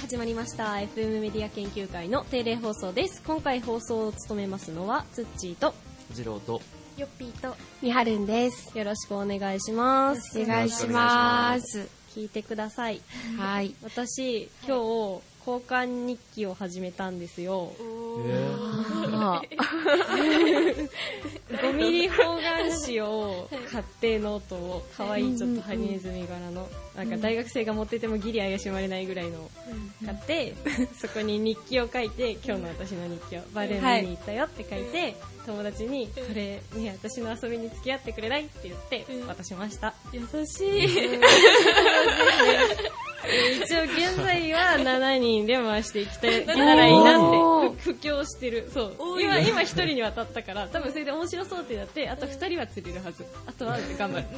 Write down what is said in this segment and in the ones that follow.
始まりました FM メディア研究会の定例放送です。今回放送を務めますのはつっちーと次郎とよっぴーとみはるんです。 よろしくお願いします。 お願いします。 聞いてください。 はい。 私今日交換日記を始めたんですよ。5ミリ方眼紙を買ってノートを可愛いちょっとハリネズミ柄のなんか大学生が持っててもギリ怪しまれないぐらいの買ってそこに日記を書いて今日の私の日記をバレエ見に行ったよって書いて友達にこれね私の遊びに付き合ってくれないって言って渡しました。 優しい。 一応現在は7人で回していけたらいいなって布教してる。そう今1人に渡ったから多分それで面白そうってなってあと2人は釣れるはず。あとは頑張る。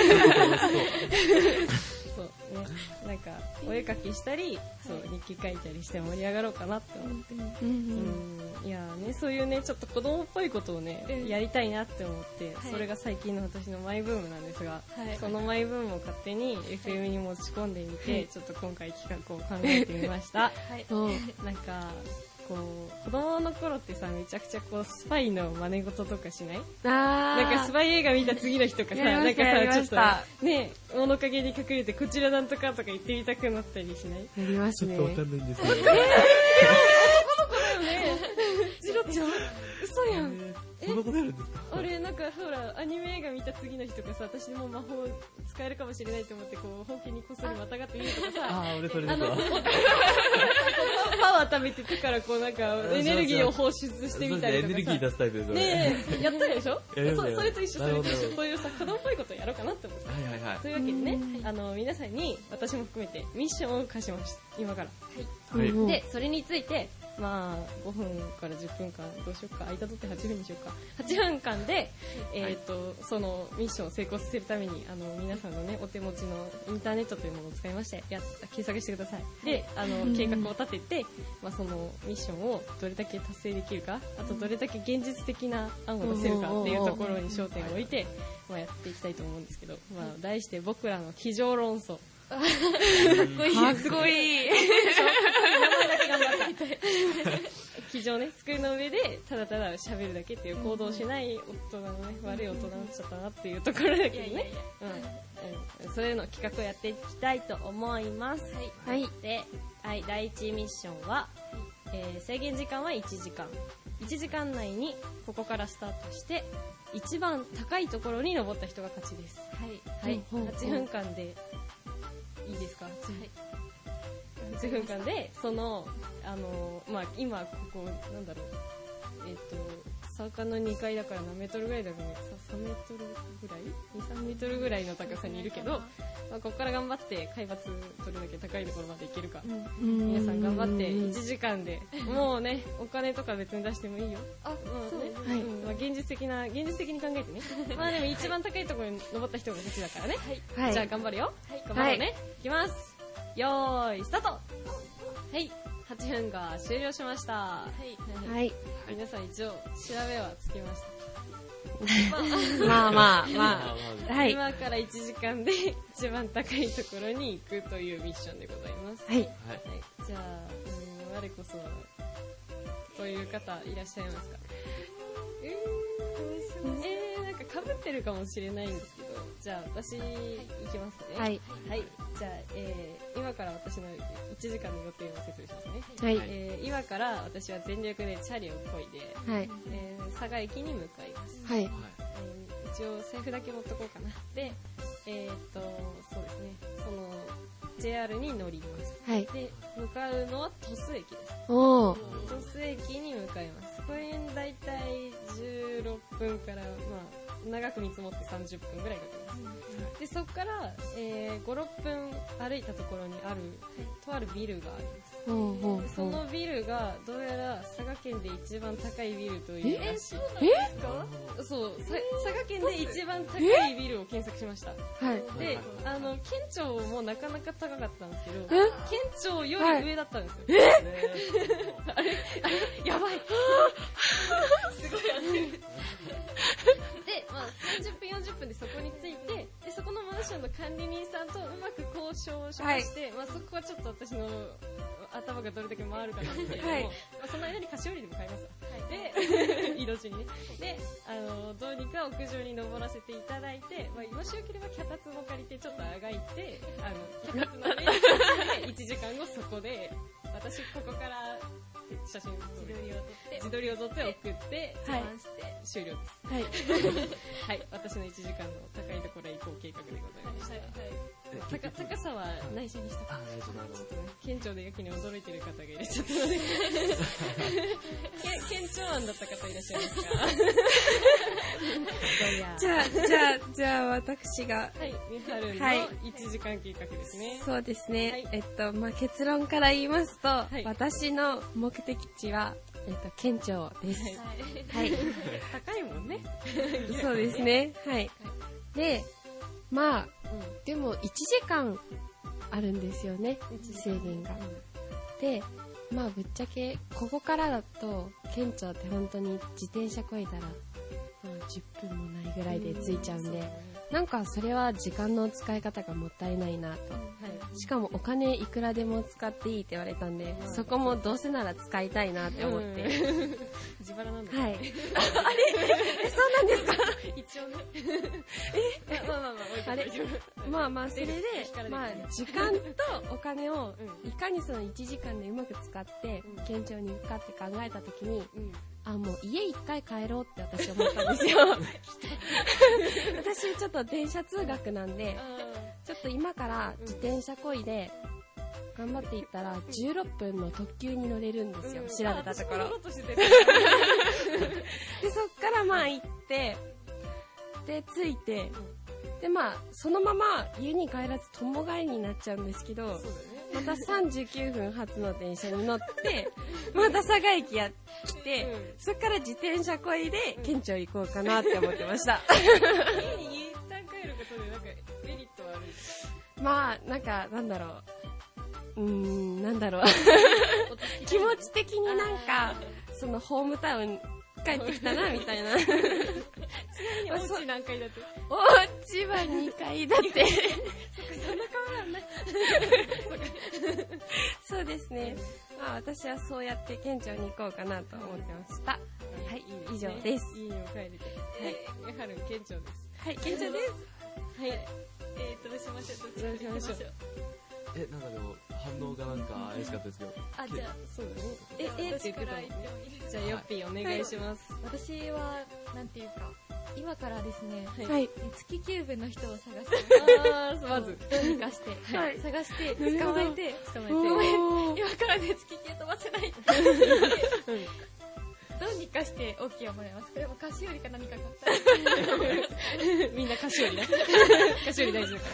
そうね、なんかお絵描きしたりそう日記書いたりして盛り上がろうかなって思って、いやねそういうねちょっと子供っぽいことをね、やりたいなって思って、それが最近の私のマイブームなんですが、そのマイブームを勝手に FM に持ち込んでみて、ちょっと今回企画を考えてみました。なんかこう子供の頃ってさめちゃくちゃこうスパイの真似事とかしない？なんかスパイ映画見た次の日とかさなんかさちょっとね物陰に隠れてこちらなんとかとか言ってみたくなったりしない？ やりますね。 ちょっとわかんないんですよ。 男の子だよね。ジロちゃん嘘やん。 そんなことやるんですか？ あれなんかほらアニメ映画見た次の日とかさ私も魔法使えるかもしれないと思ってこうほうきにこっそりまたがってみるとかさ俺それですわ。 パワー食べて手からこうなんかエネルギーを放出してみたりとかさエネルギー出すタイプですよねえやったでしょ？それと一緒そういうさ子供っぽいことやろうかなって思ってというわけでね皆さんに私も含めてミッションを課します今からでそれについてまあ5分から10分間どうしようか間取って8分にしようか8分間で、そのミッションを成功させるために皆さんのねお手持ちのインターネットというものを使いまして検索してください。で計画を立てて、そのミッションをどれだけ達成できるかあとどれだけ現実的な案を出せるかっていうところに焦点を置いて、やっていきたいと思うんですけど、題して僕らの机上論争かっこいい。 机上ね机の上でただただ喋るだけっていう行動しない大人のね悪い大人になっちゃったなっていうところだけどねそういうの企画をやっていきたいと思います。で、第1ミッションは、制限時間は1時間1時間内にここからスタートして一番高いところに登った人が勝ちです。8分間でいいですか？8分間でその今ここなんだろう坂の2階だから何メートルぐらいだろうね3メートルぐらい 2,3 メートルぐらいの高さにいるけど、ここから頑張って海抜どれだけ高いところまで行けるか、皆さん頑張って1時間でもうねお金とか別に出してもいいよ。現実的に考えてねでも一番高いところに登った人が勝ちだからね。じゃあ頑張るよ。頑張ろうね。いきます。よーいスタート。8分が終了しました。皆さん一応調べはつけました。今から1時間で一番高いところに行くというミッションでございます。じゃあ我こそという方いらっしゃいますか？なんか被ってるかもしれないんですけど、じゃあ私行きますね。じゃあ、今から私の1時間の予定を説明しますね。今から私は全力でチャリを漕いで、佐賀駅に向かいます。一応財布だけ持っとこうかな。で、そうですね、その JR に乗ります。で、向かうのは鳥栖駅です。鳥栖駅に向かいます。これだいたい16分から長く見積もって30分ぐらいかかります。でそこから、5、6分歩いたところにあるとあるビルがあります。そのビルがどうやら佐賀県で一番高いビルというらしい。そう佐賀県で一番高いビルを検索しました。で県庁もなかなか高かったんですけど県庁より上だったんですよ。あれやばいすごい焦るで、30分40分でそこに着いて、でそこのマンションの管理人さんとうまく交渉しまして、そこはちょっと私の頭がどれだけ回るかなんですけども、 はいまあ、その間に菓子折りでも買いますわ。で、移動中にね。で、どうにか屋上に登らせていただいて、まあ、もしよければ脚立も借りてちょっとあがいて、脚立の上で1時間後そこで、私ここから写真自撮りを撮って送ってはい、 終了です。 はい。 はい、私の1時間の高いところへ行こう計画でございました。高さは内緒にした。 内緒なの。 県庁でやけに驚いてる方がいらっしゃったので県庁案だった方いらっしゃいますかじゃあ私が。 はい、みはるの1時間計画ですね。 そうですね。 はいまあ、結論から言いますと、 い私の目的地は、県庁です。はい。 高いもんね。 そうですね。はい。で、まあ、でも1時間あるんですよね、制限が。で、まあぶっちゃけ、ここからだと、県庁って本当に自転車こいだら、10分もないぐらいで着いちゃうんで、なんかそれは時間の使い方がもったいないなと。しかもお金いくらでも使っていいって言われたんで、そこもどうせなら使いたいなって思って。 自腹なんだ。 はい。あれそうなんですか一応ね。 まあそれで、まあ時間とお金をいかにその1時間でうまく使って県庁に行くかって考えたときに、もう家一回帰ろうって私思ったんですよ。私ちょっと電車通学なんで、ちょっと今から自転車こいで頑張っていったら16分の特急に乗れるんですよ、調べたところ。で、そっからまあ行って、で、着いて、でまあそのまま家に帰らず友帰りになっちゃうんですけど、また39分発の電車に乗って、また佐賀駅や来て、そっから自転車こいで県庁行こうかなって思ってました。 家に一旦帰ることでなんかメリットはあるんですか？ まあなんかなんだろう気持ち的になんかそのホームタウン帰ってきたなみたいな。 ちなみにお家何階だって？ お家は2階だって。 そんな変わらんない。 そうですね。まあ私はそうやって県庁に行こうかなと思ってました。はい、以上です。 家にも帰れて。はい、やはり県庁です。 はい、県庁です。 はい。どうしましょう。どうしましょう。 なんかでも反応がなんか怪しかったですけど。 じゃあ、 そうだね。って言ってたもん。じゃあ、ヨッピーお願いします。 私は、なんていうか、今からですね、 はい。 月キューブの人を探して、 まず、 どうにかして、探して、捕まえて、今からね、月キュー飛ばせない。どうにかして OK をもらいます。これも菓子折りか何か買ったら。 みんな菓子折りだ。菓子折り大事だから。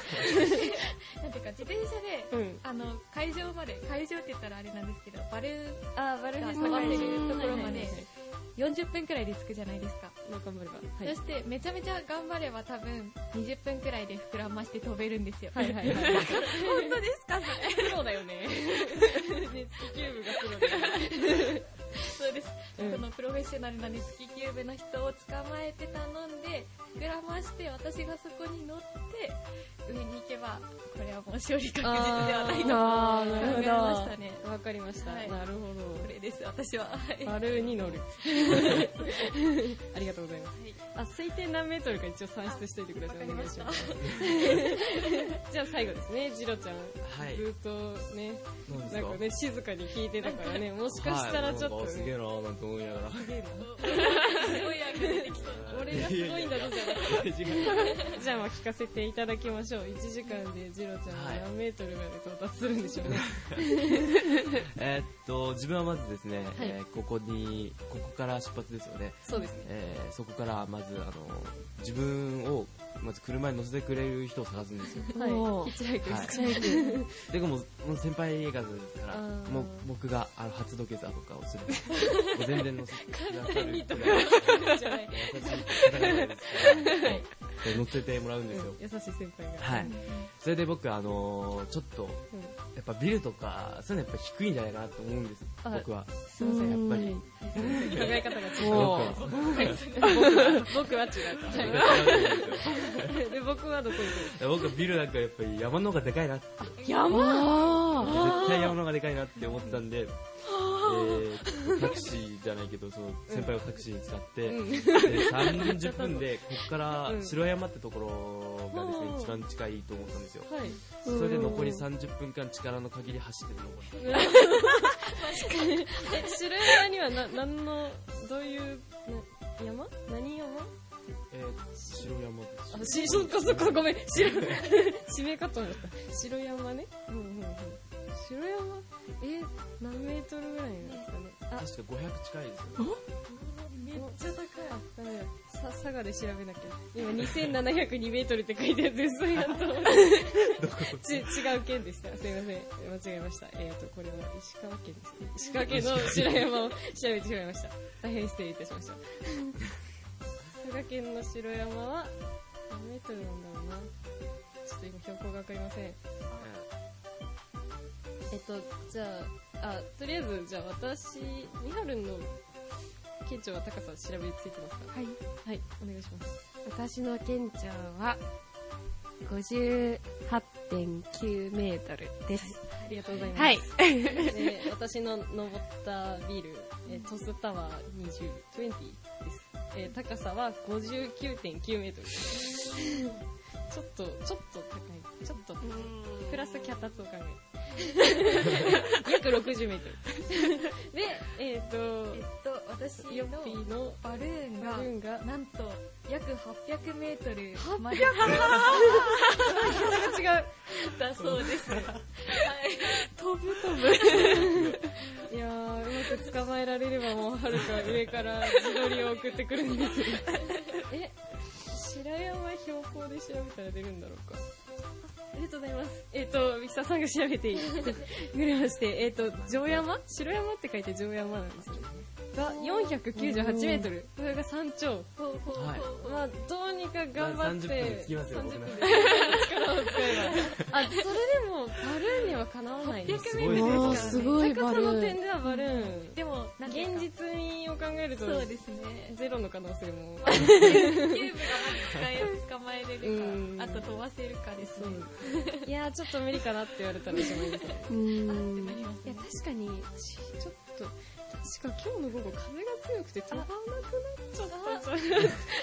なんていうか、自転車で、会場まで、会場って言ったらあれなんですけど、バルフェスがってるところまで、40分くらいで着くじゃないですか。 頑張れば。 そして、めちゃめちゃ頑張れば多分、20分くらいで膨らまして飛べるんですよ。 はいはいはい。 本当ですかそれ。 そうだよね。月キューブがプロで。 そうです。そのプロフェッショナルな月キューブの人を捕まえて頼んで、膨らまして私がそこに乗って、上に行けば、これはもう勝利確実ではないかと考えましたね。 わかりました。なるほど。 これです、私は。 バルーンに乗る。ありがとうございます。推定何メートルか一応算出しておいてください。お願いします。じゃあ最後ですね、ジロちゃん。ずっとね、なんかね、静かに聞いてたからね、もしかしたらちょっと。 すげえなーなんて思いながら。 すげえな。 すごい役出てきそう。 俺がすごいんだぞじゃない。じゃあまあ聞かせていただきましょう。1時間でジロちゃんは何メートルまで到達するんでしょうね。 自分はまずですね、ここから出発ですよね。 そうですね。 そこからまず自分をまず車に乗せてくれる人を探すんですよ。 はい。ヒッチハイクですか。 でも先輩映画ですから、もう僕が初土下座とかをする。全然乗せてくださる。優しい方々ですから。乗せてもらうんですよ。 優しい先輩が。 はい。それで僕ちょっとやっぱビルとかそういうのやっぱ低いんじゃないかなと思うんです。僕は。 すみません、やっぱり。考え方が違う。僕は違う。で、僕はどこ行くんですか？ 僕はビルなんかやっぱり山の方がでかいなって。 山絶対山の方がでかいなって思ったんで、タクシーじゃないけど、その先輩をタクシーに使って、で30分でここから城山ってところがですね、一番近いと思ったんですよ。それで残り30分間力の限り走ってるの。 城山には何のどういう山？何山？ 城山です。 そっかごめん。地名かと思った。城山ね。城山何メートルぐらいなんですかね。 確か500近いですよ。 めっちゃ高い。 ダメだ。佐賀で調べなきゃ。今2702メートルって書いてあるんです。違う県でした。すいません。間違えました。これは石川県ですね。石川県の城山を調べてしまいました。大変失礼いたしました。佐賀県の城山は何メートルなんだろうな。ちょっと今標高がわかりません。じゃあ、とりあえず、じゃあ私、みはるんの県庁は高さ調べついてますか？はい。はい、お願いします。 私の県庁は 58.9 メートルです。 ありがとうございます。 はい。 で私の登ったビル、トスタワー20です。高さは 59.9 メートルです。ちょっと高い。ちょっと、プラス脚立を考える。約60メートル。で、 私ヨッピーのバルーンがなんと約800メートルまで。 違う。 だそうです。はい。 飛ぶ。いやー、うまく捕まえられればもうはるか上から自撮りを送ってくるんですよ。白山標高で調べたら出るんだろうか。ありがとうございます。ミキサーさんが調べてくれまして、城山って書いて城山なんですよ。が498メートル。それが山頂。はい。まあ、どうにか頑張って。 30分で着きますよ、僕ね。 力を使えば。それでも、バルーンにはかなわないです。 800メートルですからね。 すごいバルーン。 高さの点ではバルーン。 でも、 現実味を考えると、 そうですね。 ゼロの可能性も。 キューブがまず捕まえれるか、あと飛ばせるかですね。 いやー、ちょっと無理かなって言われたらしまいですね。いや、確かに、ちょっと、確か今日の午後風が強くて飛ばなくなっちゃったじゃん。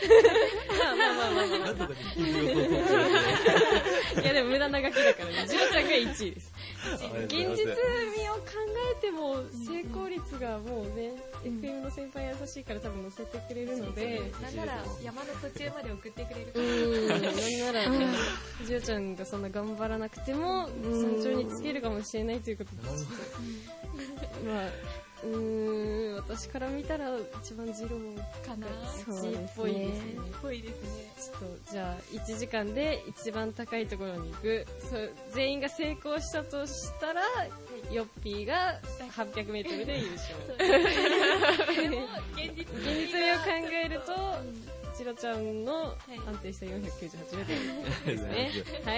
まあ。 なんとかできるよ。 いやでも無駄なガキだからね。ジロちゃんが1位です。現実味を考えても成功率がもうね、FM の先輩優しいから多分乗せてくれるので。 なんなら山の途中まで送ってくれるから。なんならね、ジロちゃんがそんな頑張らなくても山頂につけるかもしれないということで。まあ。私から見たら一番ジローかな。 そうですね。 ぽいですね。 ちょっとじゃあ1時間で一番高いところに行く。全員が成功したとしたら、ヨッピーが800メートルで優勝。現実味を考えると、ジロちゃんの安定した498メートルですね。はい。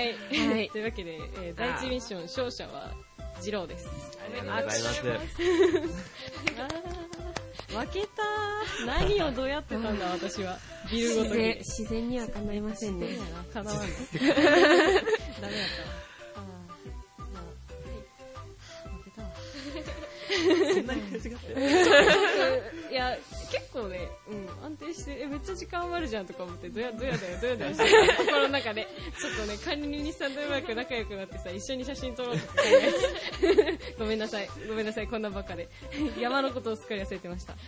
というわけで、第一ミッション勝者はジローです。 ありがとうございます。 負けたー。何をどうやってたんだ私は。ビルごとに。 自然には叶いませんね。 叶わんの。ダメだったわ。負けたわ。 そんなに悔しがっていや、結構ね、安定して、めっちゃ時間あるじゃんとか思って、どやして心の中で、ちょっとね、管理人さんとうまく仲良くなってさ、一緒に写真撮ろうとか考えて。ごめんなさい、こんなばっかで。山のことをすっかり忘れてました。はい。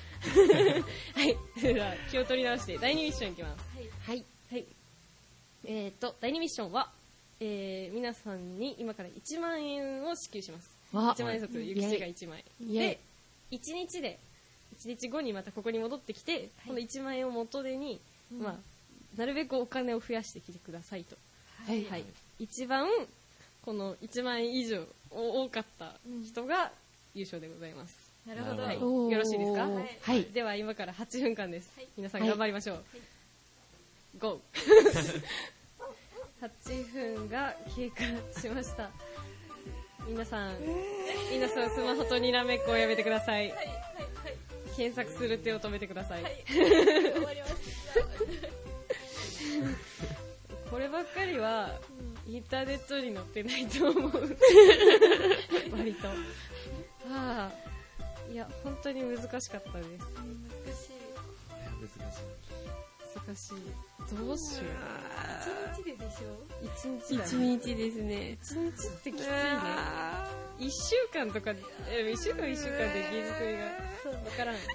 では、気を取り直して、第2ミッションいきます。はい。第2ミッションは、皆さんに今から1万円を支給します。1万円札、ゆきちが1枚。で、1日後にまたここに戻ってきて、この1万円を元手に、まあ、なるべくお金を増やしてきてくださいと。はい。一番、この1万円以上多かった人が優勝でございます。 なるほど。 よろしいですか？ はい。 では今から8分間です。皆さん頑張りましょう。GO! 8分が経過しました。皆さんスマホとにらめっこをやめてください。検索する手を止めてください。 終わりました。 こればっかりはインターネットに載ってないと思う割といや本当に難しかったです。 難しい。 難しい。どうしよう。 1日ででしょ。 1日だね。 1日ですね。 1日ってきついね。1週間とかで、1週間で現実味がわからん。苦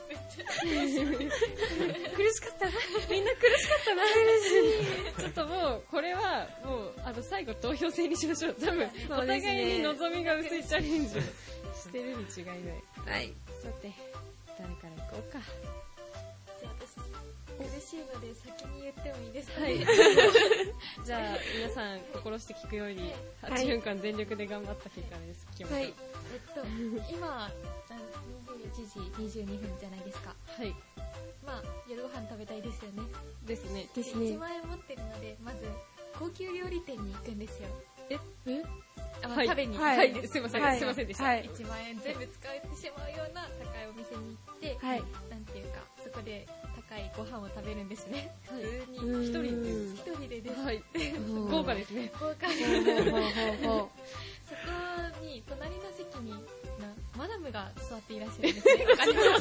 しかったな。みんな苦しかったな。ちょっともう、これは、もう、最後投票制にしましょう。多分、お互いに望みが薄いチャレンジをしてるに違いない。 はい。 さて、誰から行こうか。 じゃあ私、苦しいので先に言ってもいいですか？ はい。じゃあ、皆さん心して聞くように、8分間全力で頑張った結果です。聞きましょう。 はい。 今、21時22分じゃないですか。 はい。 まあ、夜ご飯食べたいですよね。 ですね。 ですね。 1万円持ってるので、まず、高級料理店に行くんですよ。 はい、 食べに、 はい、すいません、 はい、 すいませんでした。 はい、1万円全部使ってしまうような高いお店に行って、 はい、 なんていうか、そこで高いご飯を食べるんですね。 普通に。 一人でです。 はい。豪華ですね。 豪華です。そこに、隣の席に、マダムが座っていらっしゃるんですね。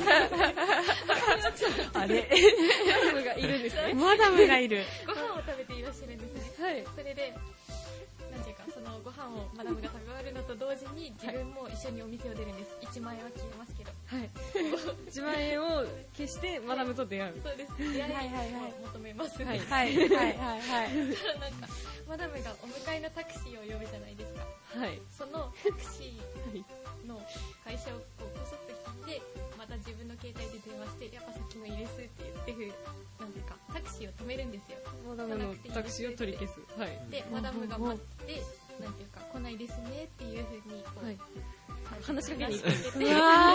あれマダムがいるんですね。 マダムがいる。 ご飯を食べていらっしゃるんですね。 はい。 それで、なんていうか、そのご飯をマダムが食べ終わるのと同時に自分も一緒にお店を出るんです。1万円は消えますけど。 はい。1万円を消してマダムと出会う。 そうです。出会いを求めます。 はい。 はい。はい。はい。はい。 なんか、マダムがお迎えのタクシーを呼ぶじゃないですか。 はい。 そのタクシーの会社をこそっと聞いて、また自分の携帯で電話して、やっぱ先のいいですって言って、なんていうか、タクシーを止めるんですよ。 マダムのタクシーを取り消す。はい。 で、マダムが待って、なんていうか、来ないですねっていう風に、こう、はい、 話しかけに行って。来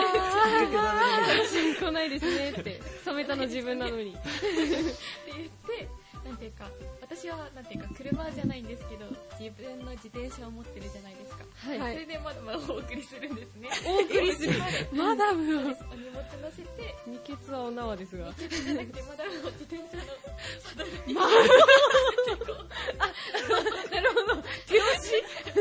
ないですねって。止めたの自分なのに。って言って、なんていうか、私は、なんていうか、車じゃないんですけど、自分の自転車を持ってるじゃないですか。 はい。 それでマダムをお送りするんですね。 お送りするマダムを。 お荷物乗せて、 二ケツはお縄ですが。 二ケツじゃなくて、マダムを自転車のサドルに。 なるほど。手押し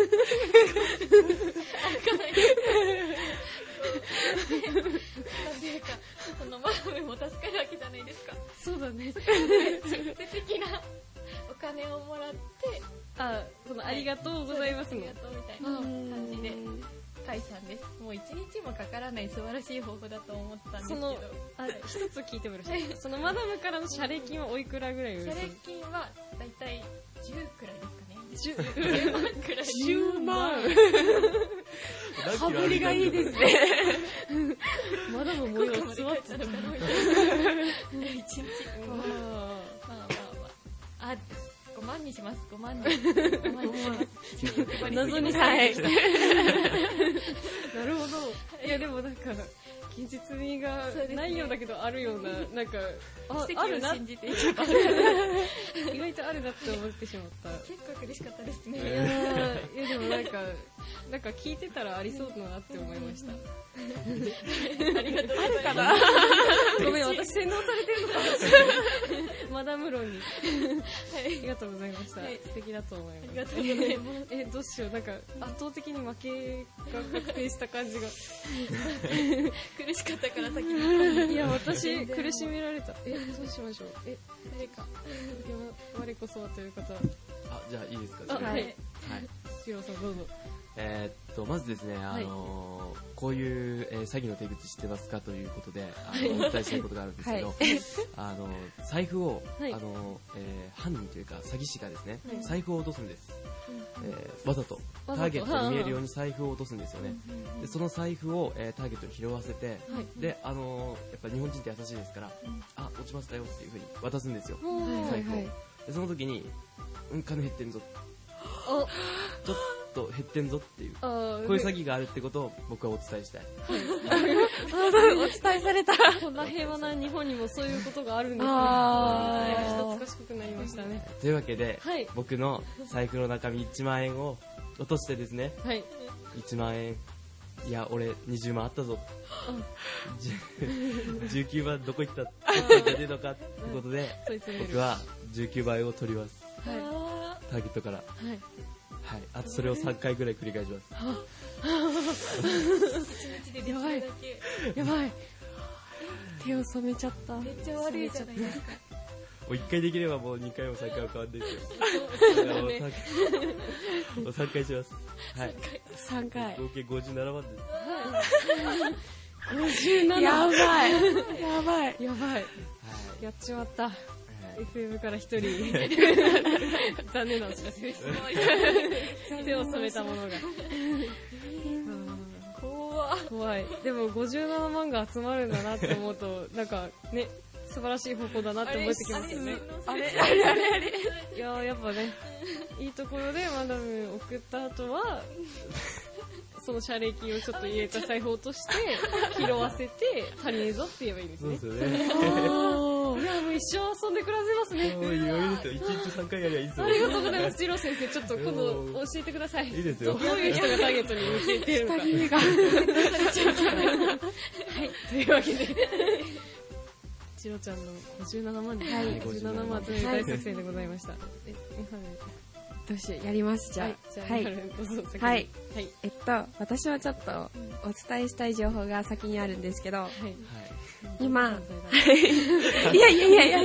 なんていうか、そのマダムも助かるわけじゃないですか。 そうだね。 直接的なお金をもらって、 そのありがとうございますの。 ありがとうみたいな感じで返したんです。もう1日もかからない素晴らしい方法だと思ったんですけど。 一つ聞いてもよろしいですか？そのマダムからの謝礼金はおいくらぐらい？ 謝礼金はだいたい10くらいですかね。 10万くらい。 10万。羽振りがいいですね。 マダムもよ座ってたのかな。1 日。まあ。5万にします。5万に。 謎にさえ。なるほど。いやでもなんか現実味がないようだけどあるような、なんかあるな。意外とあるなって思ってしまった。 結構苦しかったですね。 いやでもなんか聞いてたらありそうだなって思いました。ありがとうございます。あるかな。ごめん、私洗脳されてるのかもしれない。マダム論に。ありがとうございました。素敵だと思います。ありがとうございます。どうしよう、なんか圧倒的に負けが確定した感じが。 苦しかったから先に。 いや、私苦しめられた。どうしましょう。誰か。我こそはという方は。 じゃあいいですか？ はい。シロさんどうぞ。 まずですね、こういう、詐欺の手口知ってますかということで、お伝えしたいことがあるんですけど、財布を、犯人というか詐欺師がですね、財布を落とすんです。わざとターゲットに見えるように財布を落とすんですよね。でその財布を、ターゲットに拾わせて、でやっぱ日本人って優しいですから、落ちましたよっていう風に渡すんですよ、財布を。でその時に、金減ってんぞ、ちょっと減ってんぞっていう、こういう詐欺があるってことを僕はお伝えしたい。 お伝えされた。 こんな平和な日本にもそういうことがあるんですね。一つ賢くなりましたね。 というわけで、僕の財布の中身1万円を落としてですね、1万円、いや俺20万あったぞ、19万どこ行ったってじゃねえのかってことで、僕は19倍を取ります。 ターゲットから。 はいはい。あとそれを3回ぐらい繰り返します。 1日でできるだけ。 やばい。手を染めちゃった。 めっちゃ悪いじゃないですか。 もう1回できればもう2回も3回も変わんないですよ。もう3回します。はい。 3回。 合計57万です。 57。 やばい。やばい。 やばい。やっちまった。FM から一人残念なお知らせです。手を染めたものが。怖い。でも57万が集まるんだなって思うと、なんかね、素晴らしい方向だなって思ってきますよね。 あれいやーやっぱね、いいところでマダム送った後は、その謝礼金をちょっと入れた財布を落として拾わせて足りねえぞって言えばいいんですね。 そうですよね。 いやもう一生遊んで暮らせますね。 もう余裕ですよ。1日3回やりゃいいですよ。 ありがとうございます。次郎先生、ちょっと今度教えてください。 いいですよ。 どういう人がターゲットに向けてるのか。はい、というわけで次郎ちゃんの57万で、 はい、 57万という大作戦でございました。 どうしよう、やります、じゃあ。 じゃあ、どうぞ先に。 はい。私はちょっとお伝えしたい情報が先にあるんですけど、今、いや、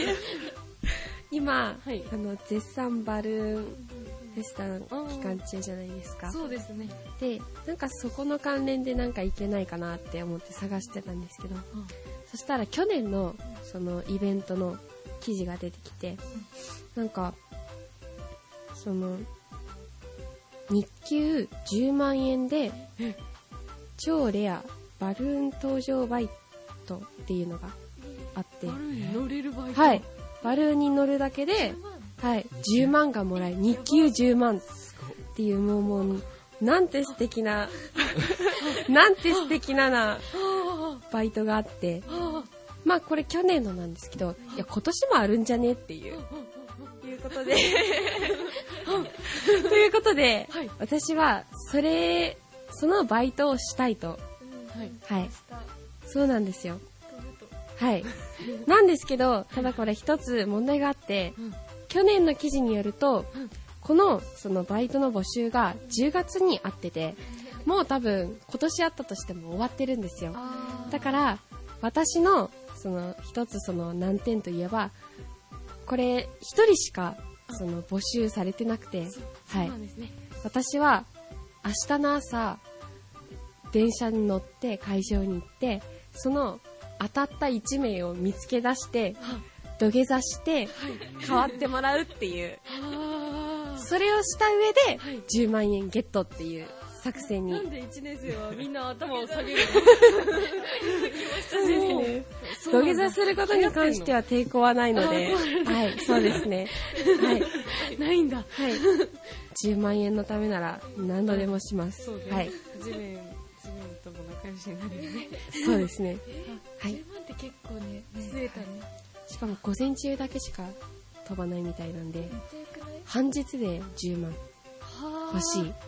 今、絶賛バルーンフェスタの期間中じゃないですか。 そうですね。 で、なんかそこの関連でなんかいけないかなって思って探してたんですけど、そしたら去年のそのイベントの記事が出てきて、なんか、その日給10万円で超レアバルーン登場バイトっていうのがあって、 バルーンに乗れるバイト、 はい、バルーンに乗るだけで、はい、10万がもらえる、日給10万っていう、もうなんて素敵ななんて素敵なバイトがあって、まあこれ去年のなんですけど、いや今年もあるんじゃねっていうことでということで、はい、私はそのバイトをしたいと、はい、そうなんですよ。はい。なんですけど、ただこれ一つ問題があって、去年の記事によると、そのバイトの募集が10月にあってて、もう多分今年あったとしても終わってるんですよ。だから私のその一つその難点といえば、これ一人しかその募集されてなくて、はい、私は明日の朝電車に乗って会場に行って、その当たった1名を見つけ出して土下座して代わってもらうっていう、それをした上で10万円ゲットっていう作戦に。 なんで1年生はみんな頭を下げるの？土下座することに関しては抵抗はないので、はい、そうですね。はい、 ないんだ。 はい、10万円のためなら何度でもします。 そうね。 はい。 地面とも仲良しになるよね。 そうですね。 はい。10万って結構ね、増えたね。 しかも午前中だけしか飛ばないみたいなんで、半日で10万欲しい。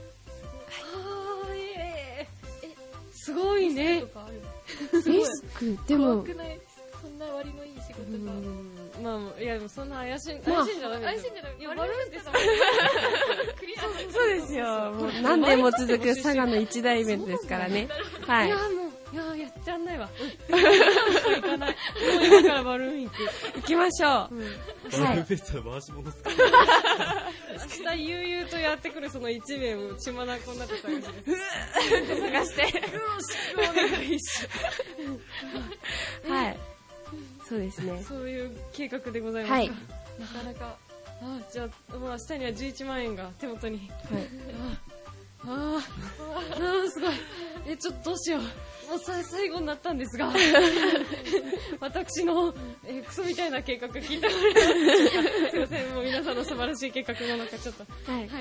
すごいね。 リスクでも怖くない？そんな割のいい仕事が。 まあいやでもそんな怪しいんじゃない。 怪しいんじゃない。 いやバルーンってさ、クリア。 そうですよ。もう何年も続く佐賀の一大イベントですからね。はい。 いやもうやっちゃんないわ。行かない。もう今からバルーン行きましょう。 バルーンフェスタの回し物ですか。 明日悠々とやってくるその1名を血まなこになって探して。 探して。 よろしくお願いします。 はい。そうですね。 そういう計画でございます。 はい。 なかなか。じゃあもう明日には11万円が手元に。はい。すごい。ちょっとどうしよう。もう最後になったんですが、私の、クソみたいな計画聞いてもらえますか。すいません、もう皆さんの素晴らしい計画の中ちょっと。はい。はい。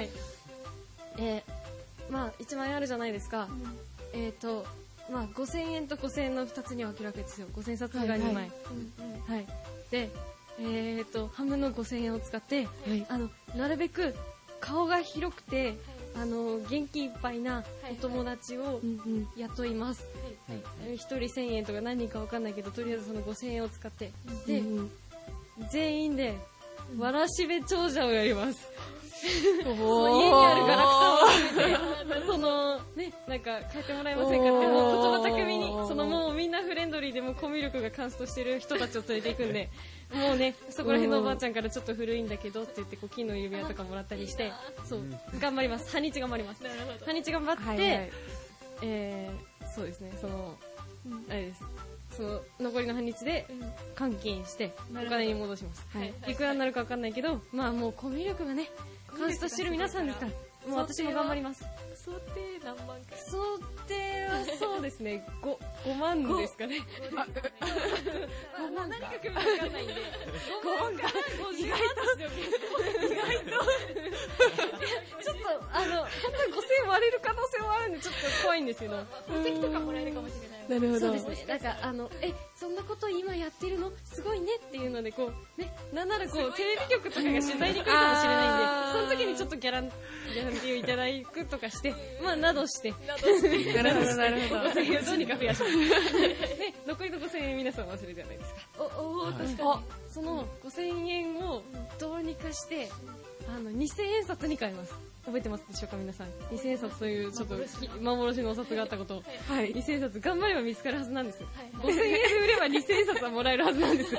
まあ、1万円あるじゃないですか。まあ、5000円と5000円の2つに分けるわけですよ。5000札が2枚。はい。で、半分の5000円を使って、なるべく顔が広くて、元気いっぱいなお友達を雇います。1人1000円とか何人か分かんないけど、とりあえずその5000円を使って。で、全員で、わらしべ長者をやります。 その家にあるガラクタを集めて、その、ね、なんか変えてもらえませんかって、もう言葉巧みに、そのもうみんなフレンドリーでもコミュ力がカンストしてる人たちを連れていくんで、もうね、そこら辺のおばあちゃんからちょっと古いんだけどって言って、こう金の指輪とかもらったりして、そう、頑張ります。半日頑張ります。半日頑張って、はいはい、そうですね、その、あれです。その残りの半日で換金してお金に戻します、はい、いくらになるか分かんないけど、まあもうコミュ力がねカンストしてる皆さんですから、もう私も頑張ります。 想定何万回？ 想定はそうですね、5万ですかね。5万か。何か組むか分かんないんで、5万か。意外とちょっと本当に5000割れる可能性もあるんでちょっと怖いんですけど、 宝石とかもらえるかもしれない。 なるほど。 そうですね。なんかそんなこと今やってるのすごいねっていうのでこうね、なんならこうテレビ局とかが取材に来るかもしれないんで、その時にちょっとギャランティーをいただくとかして、まあなどして、 なるほどなるほど。 5000円をどうにか増やします。で残りの5000円皆さん忘れてはないですか。 確かに。 その5000円をどうにかして2000円札に変えます。覚えてますでしょうか皆さん。2000円札というちょっと幻のお札があったことを、はい、2000円札頑張れば見つかるはずなんですよ、はい、5000円で売れば2000円札はもらえるはずなんですで、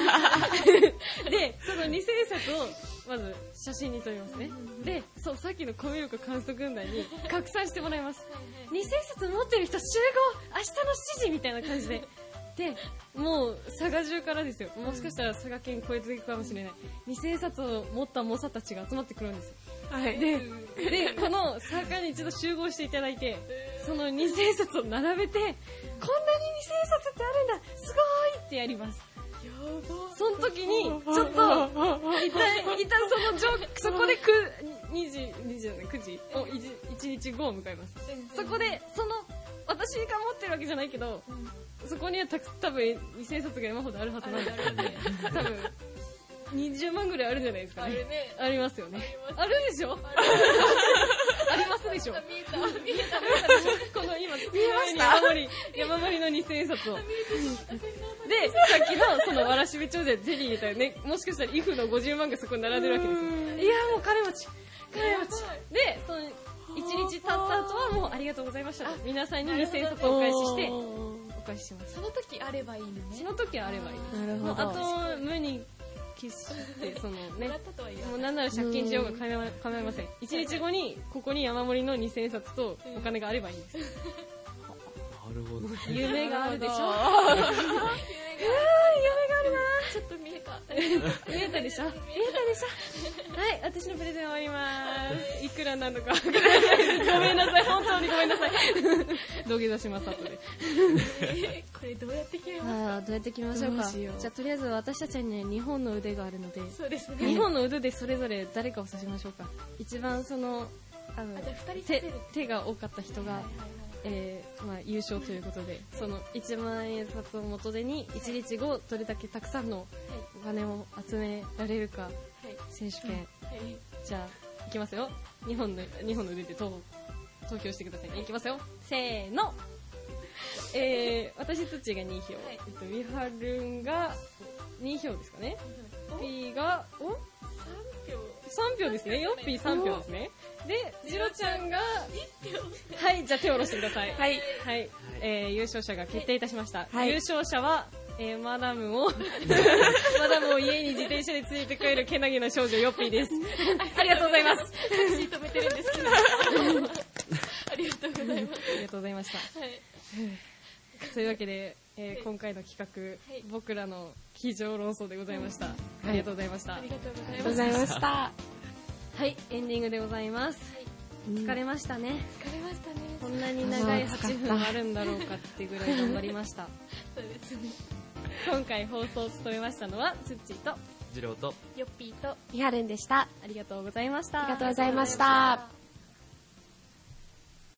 その2000円札をまず写真に撮りますね。で、そうさっきのコミュ力観測軍団に拡散してもらいます。2000円札持ってる人集合明日の7時みたいな感じでで、もう佐賀中からですよ。もしかしたら佐賀県超えていくかもしれない。2000円札を持った猛者たちが集まってくるんですよ。はい。で、この佐賀に一度集合していただいて、その2000円札を並べて、こんなに2000円札ってあるんだすごいってやります。その時に、ちょっと、一旦そこで9時を1日後を迎えます。そこで、私が持ってるわけじゃないけど、そこには多分2000冊が山ほどあるはずなんで、多分20万ぐらいあるじゃないですかね。ありますよね。あるでしょ？ありますでしょ？見えたこの今山盛りの2000冊を。で、さっきのそのわらしべ長者で手に入れたよね。もしかしたらイフの50万がそこに並んでるわけですよ。いやもう金持ち。で、その1日経った後はもうありがとうございましたと皆さんに2000冊をお返ししてお返しします。 その時あればいいのね。 その時あればいい。なるほど。あと無にキスしてそのね、もうなんなら借金しようが構いません。1日後にここに山盛りの2000冊とお金があればいいんです。 なるほど。 夢があるでしょ。夢があるな。 ちょっと見えた。 見えたでしょ。はい、私のプレゼン終わります。いくらなのかわからないです。ごめんなさい、本当にごめんなさい。土下座します、後で。 これどうやって決めますか？ どうやって決めましょうか。じゃあとりあえず私たちには2本の腕があるので、 そうですね。 2本の腕でそれぞれ誰かを指しましょうか。一番手が多かった人が、優勝ということで、その1万円札を元手に1日後どれだけたくさんのお金を集められるか選手権、じゃあいきますよ。2本の腕で投票してくださいね。いきますよ、せーの。私つっちーが2票、みはるんが2票ですかね。P が3票ですね。よっぴー3票ですね。で、ジロちゃんが1票。はい、じゃあ手を下ろしてください。はい、優勝者が決定いたしました。優勝者はマダムを家に自転車で連れて帰るけなげな少女よっぴーです。ありがとうございます。 止めてるんですけど。ありがとうございます。 ありがとうございました。というわけで、今回の企画、僕らの机上論争でございました。ありがとうございました。 ありがとうございました。 はい、エンディングでございます。疲れましたね。 疲れましたね。 こんなに長い8分あるんだろうかってぐらい頑張りました。 そうですね。 今回放送を務めましたのはつっちーとジローとよっぴーとみはるんでした。 ありがとうございました。 ありがとうございました。